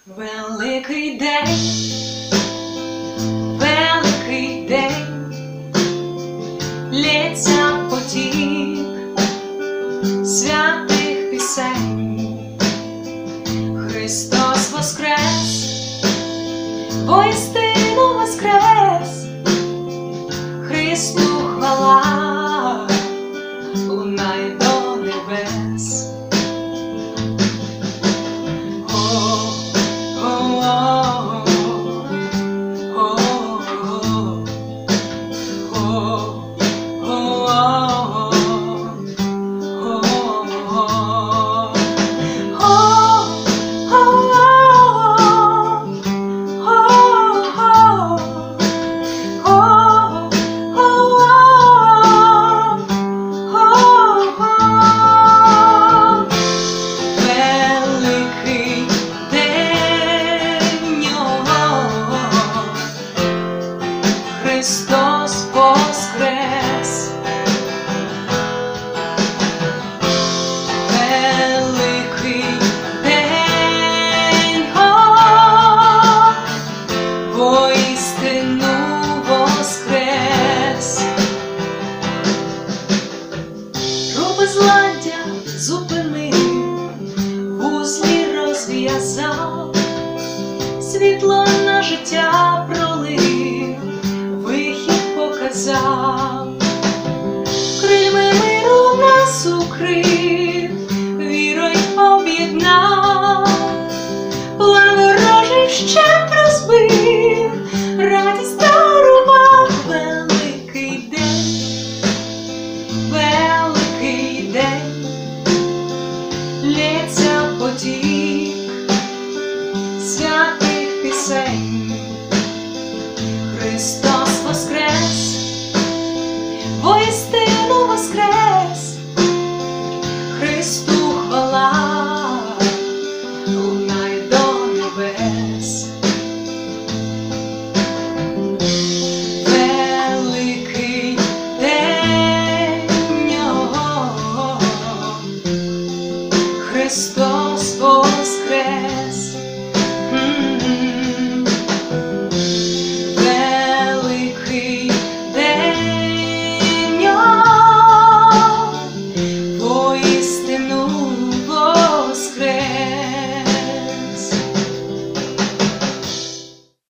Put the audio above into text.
Великий день, великий день, лється потік святих пісень. Христос воскрес, воістину воскрес, Христу хвала лунає до небес. Христос воскрес, великий день, воістину воскрес. Роби зладдя зупинив, вузлі розв'язав, світло на життя пролив, вихід показав, крильми миру нас укрив, вірою об'єднав, план ворожий вщент розбив, радість дарував. Великий день, лється потік святих пісень.